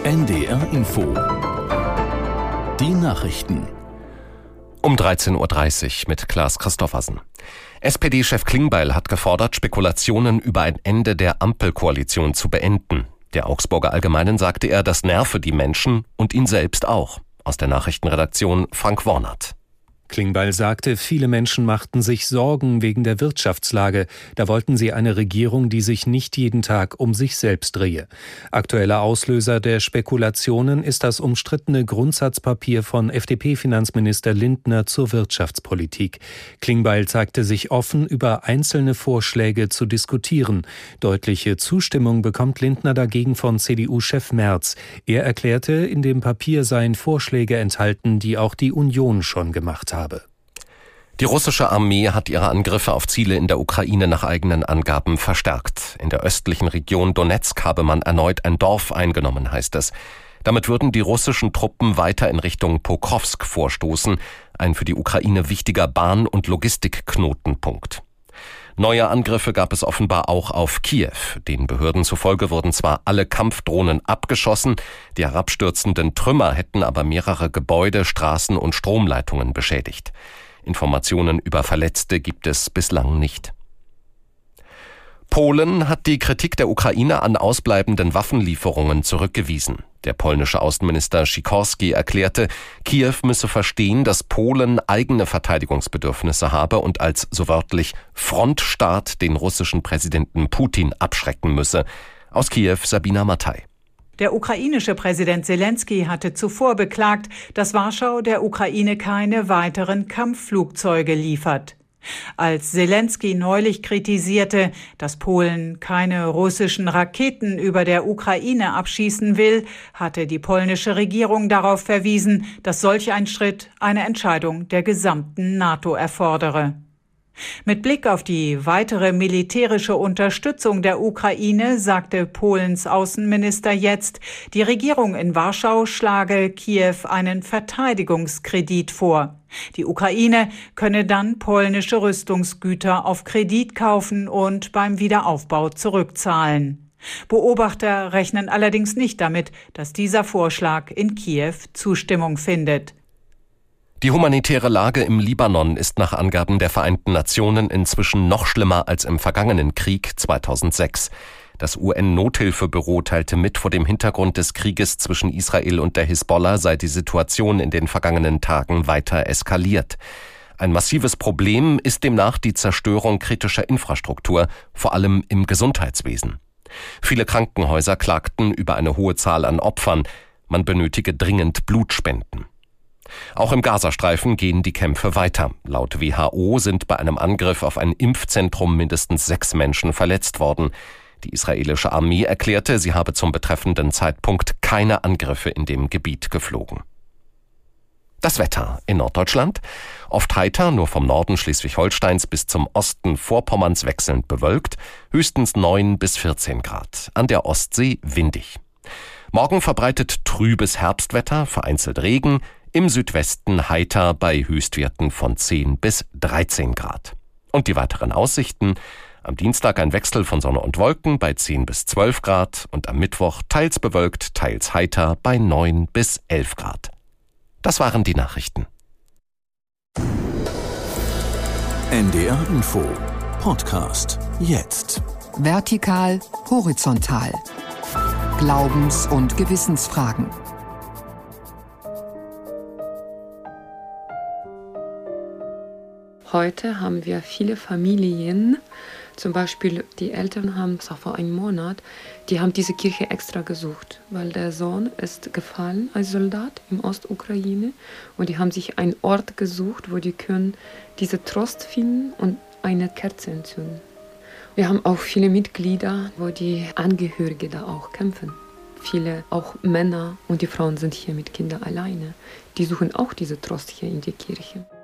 NDR Info. Die Nachrichten. Um 13.30 Uhr mit Klaas Christoffersen. SPD-Chef Klingbeil hat gefordert, Spekulationen über ein Ende der Ampelkoalition zu beenden. Der Augsburger Allgemeinen sagte er, das nerve die Menschen und ihn selbst auch. Aus der Nachrichtenredaktion Frank Wornert. Klingbeil sagte, viele Menschen machten sich Sorgen wegen der Wirtschaftslage. Da wollten sie eine Regierung, die sich nicht jeden Tag um sich selbst drehe. Aktueller Auslöser der Spekulationen ist das umstrittene Grundsatzpapier von FDP-Finanzminister Lindner zur Wirtschaftspolitik. Klingbeil zeigte sich offen, über einzelne Vorschläge zu diskutieren. Deutliche Zustimmung bekommt Lindner dagegen von CDU-Chef Merz. Er erklärte, in dem Papier seien Vorschläge enthalten, die auch die Union schon gemacht habe. Die russische Armee hat ihre Angriffe auf Ziele in der Ukraine nach eigenen Angaben verstärkt. In der östlichen Region Donezk habe man erneut ein Dorf eingenommen, heißt es. Damit würden die russischen Truppen weiter in Richtung Pokrovsk vorstoßen, ein für die Ukraine wichtiger Bahn- und Logistikknotenpunkt. Neue Angriffe gab es offenbar auch auf Kiew. Den Behörden zufolge wurden zwar alle Kampfdrohnen abgeschossen, die herabstürzenden Trümmer hätten aber mehrere Gebäude, Straßen und Stromleitungen beschädigt. Informationen über Verletzte gibt es bislang nicht. Polen hat die Kritik der Ukraine an ausbleibenden Waffenlieferungen zurückgewiesen. Der polnische Außenminister Sikorski erklärte, Kiew müsse verstehen, dass Polen eigene Verteidigungsbedürfnisse habe und als so wörtlich Frontstaat den russischen Präsidenten Putin abschrecken müsse. Aus Kiew Sabina Mattei. Der ukrainische Präsident Selenskyj hatte zuvor beklagt, dass Warschau der Ukraine keine weiteren Kampfflugzeuge liefert. Als Selenskyj neulich kritisierte, dass Polen keine russischen Raketen über der Ukraine abschießen will, hatte die polnische Regierung darauf verwiesen, dass solch ein Schritt eine Entscheidung der gesamten NATO erfordere. Mit Blick auf die weitere militärische Unterstützung der Ukraine sagte Polens Außenminister jetzt, die Regierung in Warschau schlage Kiew einen Verteidigungskredit vor. Die Ukraine könne dann polnische Rüstungsgüter auf Kredit kaufen und beim Wiederaufbau zurückzahlen. Beobachter rechnen allerdings nicht damit, dass dieser Vorschlag in Kiew Zustimmung findet. Die humanitäre Lage im Libanon ist nach Angaben der Vereinten Nationen inzwischen noch schlimmer als im vergangenen Krieg 2006. Das UN-Nothilfebüro teilte mit, vor dem Hintergrund des Krieges zwischen Israel und der Hisbollah sei die Situation in den vergangenen Tagen weiter eskaliert. Ein massives Problem ist demnach die Zerstörung kritischer Infrastruktur, vor allem im Gesundheitswesen. Viele Krankenhäuser klagten über eine hohe Zahl an Opfern. Man benötige dringend Blutspenden. Auch im Gazastreifen gehen die Kämpfe weiter. Laut WHO sind bei einem Angriff auf ein Impfzentrum mindestens 6 Menschen verletzt worden. Die israelische Armee erklärte, sie habe zum betreffenden Zeitpunkt keine Angriffe in dem Gebiet geflogen. Das Wetter in Norddeutschland. Oft heiter, nur vom Norden Schleswig-Holsteins bis zum Osten Vorpommerns wechselnd bewölkt. Höchstens 9 bis 14 Grad. An der Ostsee windig. Morgen verbreitet trübes Herbstwetter, vereinzelt Regen. Im Südwesten heiter bei Höchstwerten von 10 bis 13 Grad. Und die weiteren Aussichten: am Dienstag ein Wechsel von Sonne und Wolken bei 10 bis 12 Grad und am Mittwoch teils bewölkt, teils heiter bei 9 bis 11 Grad. Das waren die Nachrichten. NDR Info Podcast jetzt. Vertikal, horizontal. Glaubens- und Gewissensfragen. Heute haben wir viele Familien, zum Beispiel die Eltern haben es auch vor einem Monat, die haben diese Kirche extra gesucht, weil der Sohn ist gefallen als Soldat im Ostukraine und die haben sich einen Ort gesucht, wo die können diese Trost finden und eine Kerze entzünden. Wir haben auch viele Mitglieder, wo die Angehörige da auch kämpfen. Viele, auch Männer und die Frauen sind hier mit Kindern alleine. Die suchen auch diese Trost hier in der Kirche.